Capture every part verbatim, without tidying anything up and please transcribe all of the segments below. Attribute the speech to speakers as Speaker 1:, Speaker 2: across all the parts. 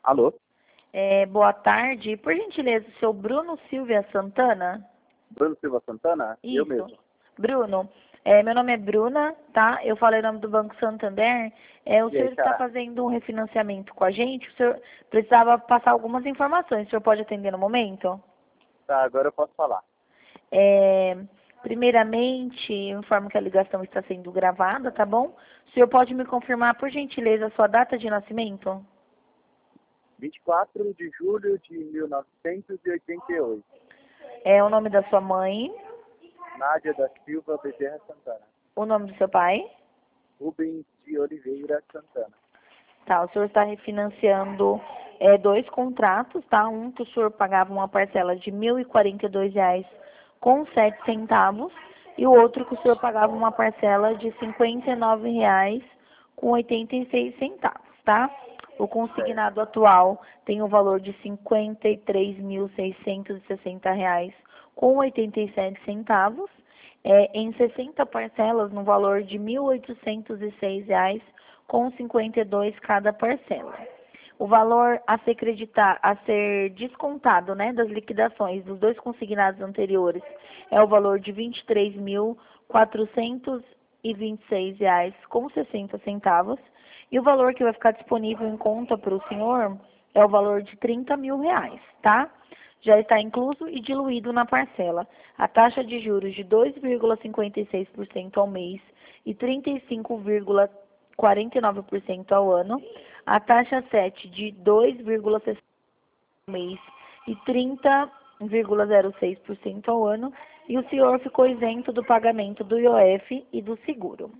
Speaker 1: Alô?
Speaker 2: É, boa tarde. Por gentileza, o seu Bruno Silvia Santana?
Speaker 1: Bruno Silva Santana? Eu
Speaker 2: Isso.
Speaker 1: mesmo.
Speaker 2: Bruno, é, meu nome é Bruna, tá? Eu falei o nome do Banco Santander. É, o
Speaker 1: E aí,
Speaker 2: senhor está
Speaker 1: cara?
Speaker 2: fazendo um refinanciamento com a gente. O senhor precisava passar algumas informações. O senhor pode atender no momento?
Speaker 1: Tá, agora eu posso falar.
Speaker 2: É, primeiramente, eu informo que a ligação está sendo gravada, tá bom? O senhor pode me confirmar, por gentileza, a sua data de nascimento?
Speaker 1: vinte e quatro de julho de mil novecentos e oitenta e oito.
Speaker 2: É o nome da sua mãe?
Speaker 1: Nádia da Silva Bezerra Santana.
Speaker 2: O nome do seu pai?
Speaker 1: Rubens de Oliveira Santana.
Speaker 2: Tá, o senhor está refinanciando é, dois contratos, tá? Um que o senhor pagava uma parcela de mil e quarenta e dois reais com sete centavos e o outro que o senhor pagava uma parcela de cinquenta e nove reais com oitenta e seis centavos, tá? O consignado atual tem o valor de cinquenta e três mil seiscentos e sessenta reais com oitenta e sete centavos, é, em sessenta parcelas no valor de mil oitocentos e seis reais com cinquenta e dois cada parcela. O valor a ser creditar, a ser descontado, né, das liquidações dos dois consignados anteriores é o valor de vinte e três mil quatrocentos e vinte e seis reais com sessenta centavos e o valor que vai ficar disponível em conta para o senhor é o valor de trinta mil reais, tá? Já está incluso e diluído na parcela. A taxa de juros de dois vírgula cinquenta e seis por cento ao mês e trinta e cinco vírgula quarenta e nove por cento ao ano, a taxa sete de dois vírgula sessenta por cento ao mês e trinta vírgula zero seis por cento ao ano, e o senhor ficou isento do pagamento do I O F e do seguro.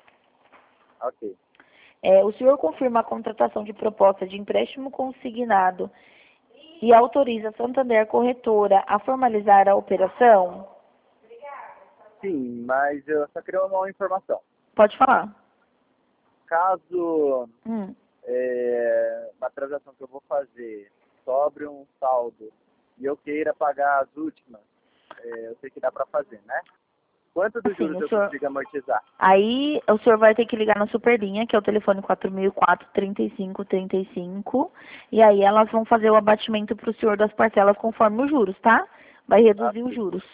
Speaker 1: Ok.
Speaker 2: É, o senhor confirma a contratação de proposta de empréstimo consignado e autoriza a Santander Corretora a formalizar a operação?
Speaker 1: Sim, mas eu só queria uma informação.
Speaker 2: Pode falar.
Speaker 1: Caso
Speaker 2: Hum.
Speaker 1: é, uma transação que eu vou fazer sobre um saldo e eu queira pagar as últimas, é, eu sei que dá para fazer, né? Quanto dos
Speaker 2: Assim,
Speaker 1: juros
Speaker 2: o
Speaker 1: eu
Speaker 2: senhor...
Speaker 1: consigo amortizar?
Speaker 2: Aí o senhor vai ter que ligar na Superlinha, que é o telefone quatro mil e quatro, trinta e cinco, trinta e cinco, e aí elas vão fazer o abatimento para o senhor das parcelas conforme os juros, tá? Vai
Speaker 1: Ah,
Speaker 2: reduzir os
Speaker 1: sim.
Speaker 2: juros,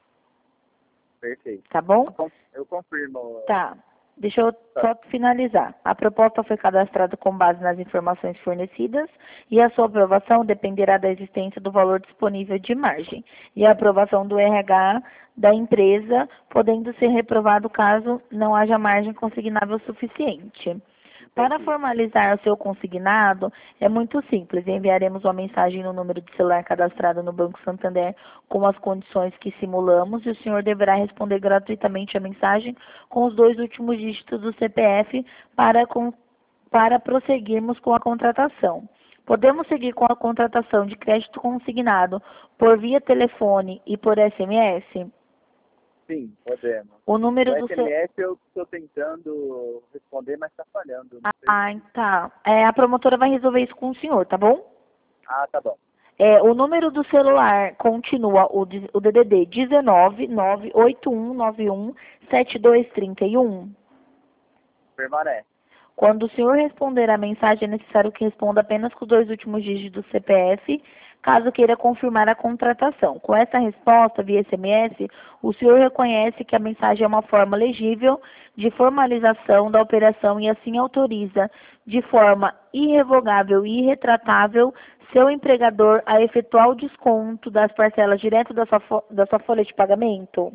Speaker 1: Perfeito.
Speaker 2: tá bom?
Speaker 1: Eu con- Eu confirmo.
Speaker 2: Tá. Deixa eu
Speaker 1: Tá.
Speaker 2: só finalizar. A proposta foi cadastrada com base nas informações fornecidas e a sua aprovação dependerá da existência do valor disponível de margem e a aprovação do R H da empresa, podendo ser reprovado caso não haja margem consignável suficiente. Para
Speaker 1: Entendi.
Speaker 2: formalizar o seu consignado, é muito simples. Enviaremos uma mensagem no número de celular cadastrado no Banco Santander com as condições que simulamos e o senhor deverá responder gratuitamente a mensagem com os dois últimos dígitos do C P F para, com, para prosseguirmos com a contratação. Podemos seguir com a contratação de crédito consignado por via telefone e por S M S?
Speaker 1: Sim, podemos.
Speaker 2: O
Speaker 1: O
Speaker 2: número do seu...
Speaker 1: S M S eu estou tentando responder, mas está falhando. Não sei
Speaker 2: Ah,
Speaker 1: se...
Speaker 2: tá. É, a promotora vai resolver isso com o senhor, tá bom?
Speaker 1: Ah, tá bom.
Speaker 2: É, o número do celular continua o, de- o D D D dezenove, nove oito um nove um, sete dois três um.
Speaker 1: Permanece.
Speaker 2: Quando o senhor responder a mensagem, é necessário que responda apenas com os dois últimos dígitos do C P F, caso queira confirmar a contratação. Com essa resposta via S M S, o senhor reconhece que a mensagem é uma forma legível de formalização da operação e assim autoriza, de forma irrevogável e irretratável, seu empregador a efetuar o desconto das parcelas direto da sua, fo- da sua folha de pagamento?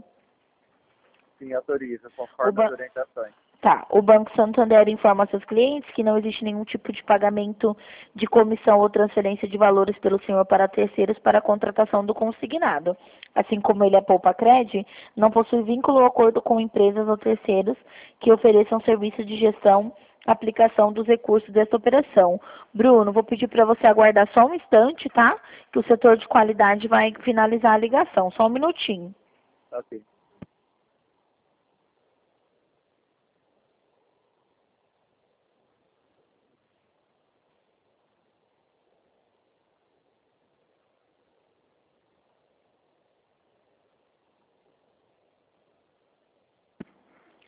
Speaker 1: Sim, autoriza,
Speaker 2: O
Speaker 1: conforme as
Speaker 2: ba-
Speaker 1: orientações.
Speaker 2: Tá, o Banco Santander informa seus clientes que não existe nenhum tipo de pagamento de comissão ou transferência de valores pelo senhor para terceiros para a contratação do consignado. Assim como ele é poupa-crede, não possui vínculo ou acordo com empresas ou terceiros que ofereçam serviço de gestão, aplicação dos recursos desta operação. Bruno, vou pedir para você aguardar só um instante, tá? Que o setor de qualidade vai finalizar a ligação. Só um minutinho.
Speaker 1: Ok.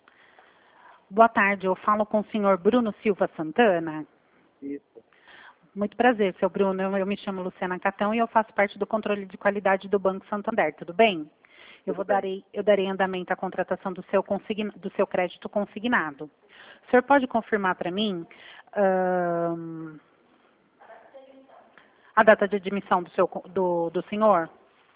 Speaker 3: Boa tarde, eu falo com o senhor Bruno Silva Santana.
Speaker 1: Isso.
Speaker 3: Muito prazer, seu Bruno. Eu, eu me chamo Luciana Catão e eu faço parte do controle de qualidade do Banco Santander. Tudo bem? Eu, vou darei, eu darei andamento à contratação do seu, consigna, do seu crédito consignado. O senhor pode confirmar para mim hum, a data de admissão do, seu, do, do senhor?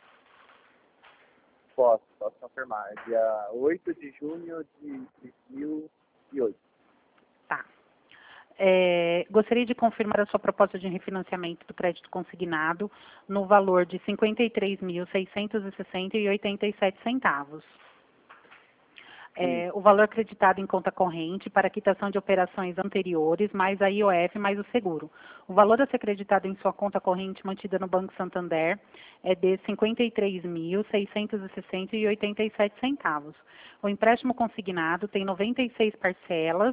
Speaker 1: Posso, posso confirmar. É dia oito de junho de dois mil e oito.
Speaker 3: Tá. É, gostaria de confirmar a sua proposta de refinanciamento do crédito consignado no valor de cinquenta e três mil, seiscentos e sessenta reais e oitenta e sete centavos. É, o valor acreditado em conta corrente para quitação de operações anteriores, mais a I O F, mais o seguro. O valor a ser acreditado em sua conta corrente mantida no Banco Santander é de cinquenta e três mil, seiscentos e sessenta reais e oitenta e sete centavos. O empréstimo consignado tem noventa e seis parcelas.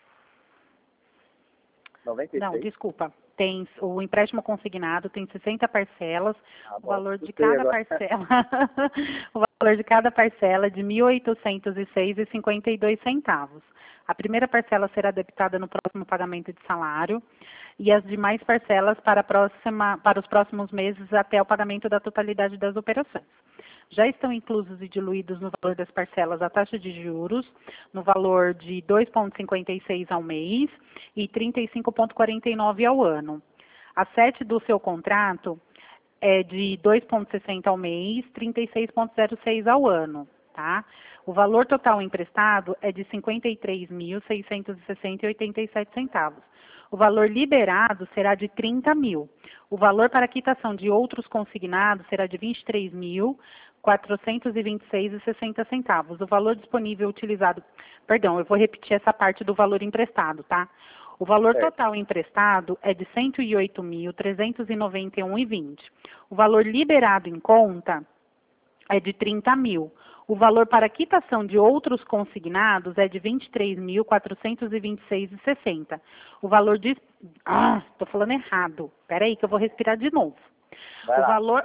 Speaker 1: noventa e seis?
Speaker 3: Não, desculpa. Tem, o empréstimo consignado tem sessenta parcelas,
Speaker 1: Ah,
Speaker 3: o valor de
Speaker 1: sei
Speaker 3: cada
Speaker 1: agora.
Speaker 3: parcela, o valor de cada parcela é de mil oitocentos e seis reais e cinquenta e dois centavos. A primeira parcela será debitada no próximo pagamento de salário e as demais parcelas para, a próxima, para os próximos meses até o pagamento da totalidade das operações. Já estão inclusos e diluídos no valor das parcelas a taxa de juros, no valor de dois vírgula cinquenta e seis ao mês e trinta e cinco vírgula quarenta e nove ao ano. A sete do seu contrato é de dois vírgula sessenta ao mês, trinta e seis vírgula zero seis ao ano, tá? O valor total emprestado é de cinquenta e três mil, seiscentos e sessenta reais e oitenta e sete centavos. O valor liberado será de trinta mil. O valor para quitação de outros consignados será de vinte e três mil, quatrocentos e vinte e seis reais e sessenta centavos. O valor disponível utilizado, perdão, eu vou repetir essa parte do valor emprestado, tá? O valor
Speaker 1: Certo.
Speaker 3: total emprestado é de cento e oito mil, trezentos e noventa e um reais e vinte centavos. O valor liberado em conta é de trinta mil. O valor para quitação de outros consignados é de vinte e três mil, quatrocentos e vinte e seis reais e sessenta centavos. O valor de... Ah, estou falando errado. Espera aí que eu vou respirar de novo.
Speaker 1: Vai
Speaker 3: O
Speaker 1: lá.
Speaker 3: valor,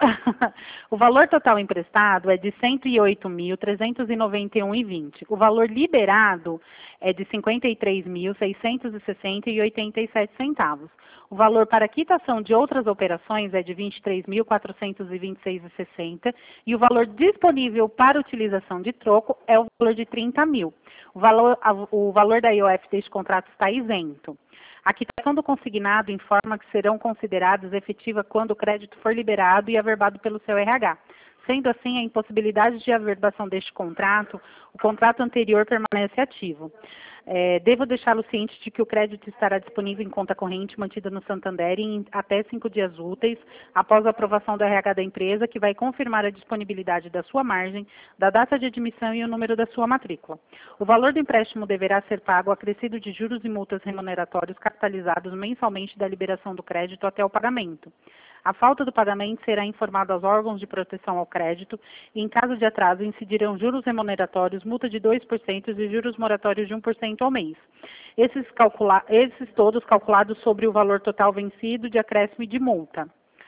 Speaker 3: o valor total emprestado é de cento e oito mil, trezentos e noventa e um reais e vinte centavos. O valor liberado é de cinquenta e três mil, seiscentos e sessenta reais e oitenta e sete centavos. O valor para quitação de outras operações é de vinte e três mil, quatrocentos e vinte e seis reais e sessenta centavos. E o valor disponível para utilização de troco é o valor de trinta mil. O valor, o valor da I O F deste contrato está isento. A quitação do consignado informa que serão consideradas efetivas quando o crédito for liberado e averbado pelo seu R H. Sendo assim, a impossibilidade de averbação deste contrato, o contrato anterior permanece ativo. É, devo deixá-lo ciente de que o crédito estará disponível em conta corrente mantida no Santander em até cinco dias úteis, após a aprovação do R H da empresa, que vai confirmar a disponibilidade da sua margem, da data de admissão e o número da sua matrícula. O valor do empréstimo deverá ser pago acrescido de juros e multas remuneratórios capitalizados mensalmente da liberação do crédito até o pagamento. A falta do pagamento será informado aos órgãos de proteção ao crédito e, em caso de atraso, incidirão juros remuneratórios, multa de dois por cento e juros moratórios de um por cento ao mês. Esses, calcula- esses todos calculados sobre o valor total vencido de acréscimo e de multa.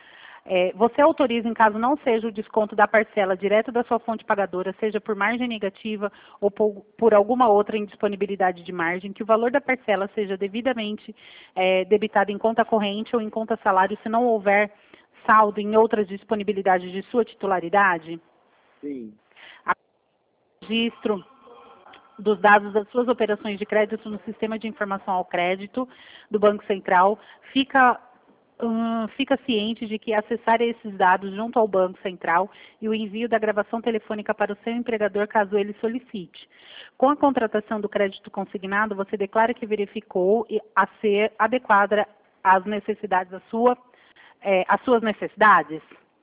Speaker 3: É, você autoriza, em caso não seja o desconto da parcela direto da sua fonte pagadora, seja por margem negativa ou por, por alguma outra indisponibilidade de margem, que o valor da parcela seja devidamente é, debitado em conta corrente ou em conta salário, se não houver saldo em outras disponibilidades de sua titularidade?
Speaker 1: Sim.
Speaker 3: A registro dos dados das suas operações de crédito no Sistema de Informação ao Crédito do Banco Central fica... Hum, fica ciente de que acessar esses dados junto ao Banco Central e o envio da gravação telefônica para o seu empregador, caso ele solicite. Com a contratação do crédito consignado, você declara que verificou a ser adequada às necessidades da sua, é, às suas necessidades?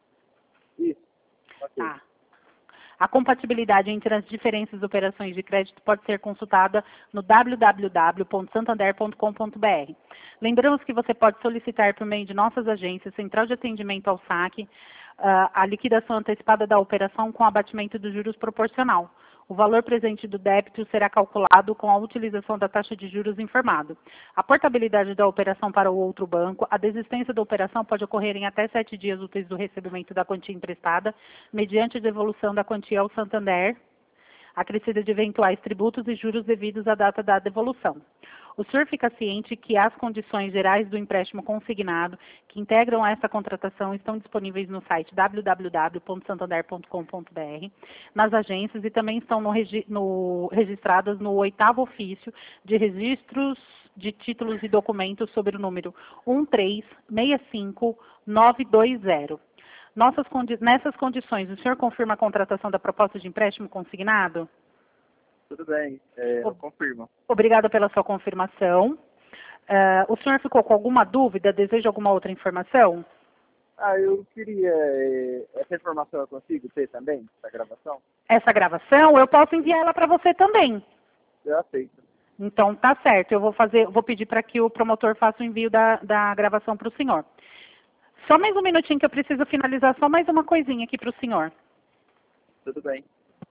Speaker 1: Isso. Ok.
Speaker 3: Tá. A compatibilidade entre as diferentes operações de crédito pode ser consultada no w w w ponto santander ponto com ponto b r. Lembramos que você pode solicitar por meio de nossas agências, Central de Atendimento ao Saque, a liquidação antecipada da operação com abatimento dos juros proporcional. O valor presente do débito será calculado com a utilização da taxa de juros informado. A portabilidade da operação para o outro banco, a desistência da operação pode ocorrer em até sete dias úteis do recebimento da quantia emprestada, mediante a devolução da quantia ao Santander, acrescida de eventuais tributos e juros devidos à data da devolução. O senhor fica ciente que as condições gerais do empréstimo consignado que integram essa contratação estão disponíveis no site w w w ponto santander ponto com ponto b r, nas agências e também estão no, regi no, registradas no oitavo ofício de registros de títulos e documentos sobre o número um três seis cinco nove dois zero. Nossas condi nessas condições, o senhor confirma a contratação da proposta de empréstimo consignado?
Speaker 1: Tudo bem, é, eu confirmo.
Speaker 3: Obrigada pela sua confirmação. Uh, o senhor ficou com alguma dúvida? Deseja alguma outra informação?
Speaker 1: Ah, eu queria... É, essa informação eu consigo ter também, essa gravação?
Speaker 3: Essa gravação, eu posso enviar ela para você também.
Speaker 1: Eu aceito.
Speaker 3: Então, tá certo. Eu vou fazer, vou pedir para que o promotor faça o envio da, da gravação para o senhor. Só mais um minutinho que eu preciso finalizar só mais uma coisinha aqui para o senhor.
Speaker 1: Tudo bem.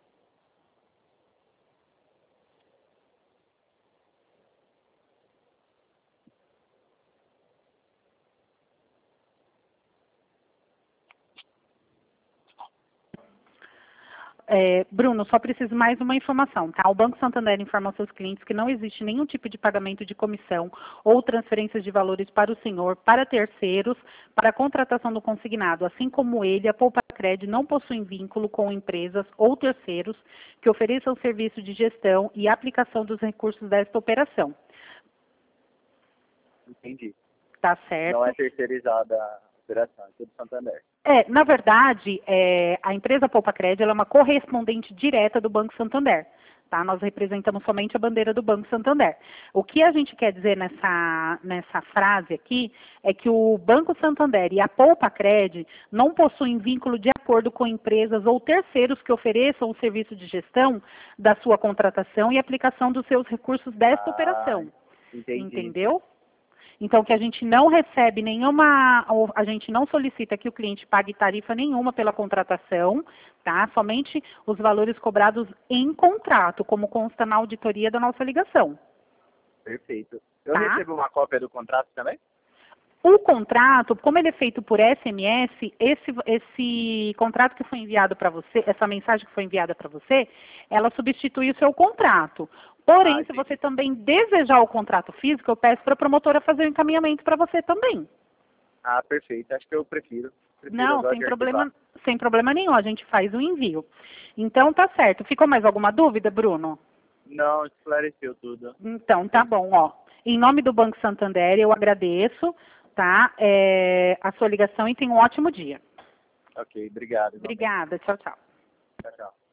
Speaker 3: É, Bruno, só preciso mais uma informação, tá? O Banco Santander informa aos seus clientes que não existe nenhum tipo de pagamento de comissão ou transferências de valores para o senhor, para terceiros, para a contratação do consignado, assim como ele, a Poupacred não possui vínculo com empresas ou terceiros que ofereçam serviço de gestão e aplicação dos recursos desta operação.
Speaker 1: Entendi.
Speaker 3: Tá certo.
Speaker 1: Não é terceirizada a operação, é tudo Santander.
Speaker 3: É, na verdade, é, a empresa Poupacred ela é uma correspondente direta do Banco Santander. Tá? Nós representamos somente a bandeira do Banco Santander. O que a gente quer dizer nessa, nessa frase aqui é que o Banco Santander e a Poupacred não possuem vínculo de acordo com empresas ou terceiros que ofereçam o serviço de gestão da sua contratação e aplicação dos seus recursos desta
Speaker 1: Ah,
Speaker 3: operação.
Speaker 1: Entendi.
Speaker 3: Entendeu? Então, que a gente não recebe nenhuma, ou a gente não solicita que o cliente pague tarifa nenhuma pela contratação, tá? Somente os valores cobrados em contrato, como consta na auditoria da nossa ligação.
Speaker 1: Perfeito. Eu
Speaker 3: Tá?
Speaker 1: recebo uma cópia do contrato também?
Speaker 3: O contrato, como ele é feito por S M S, esse, esse contrato que foi enviado para você, essa mensagem que foi enviada para você, ela substitui o seu contrato. Porém,
Speaker 1: Ah,
Speaker 3: se você também desejar o contrato físico, eu peço para a promotora fazer o encaminhamento para você também.
Speaker 1: Ah, perfeito. Acho que eu prefiro. prefiro
Speaker 3: Não,
Speaker 1: agora
Speaker 3: sem
Speaker 1: de
Speaker 3: problema,
Speaker 1: arquivar.
Speaker 3: sem problema nenhum, a gente faz o envio. Então, tá certo. Ficou mais alguma dúvida, Bruno?
Speaker 1: Não, esclareceu tudo.
Speaker 3: Então, tá bom, ó. Em nome do Banco Santander, eu agradeço, tá? É, a sua ligação e tenha um ótimo dia.
Speaker 1: Ok, obrigado. igualmente.
Speaker 3: Obrigada, tchau, tchau.
Speaker 1: Tchau, tchau.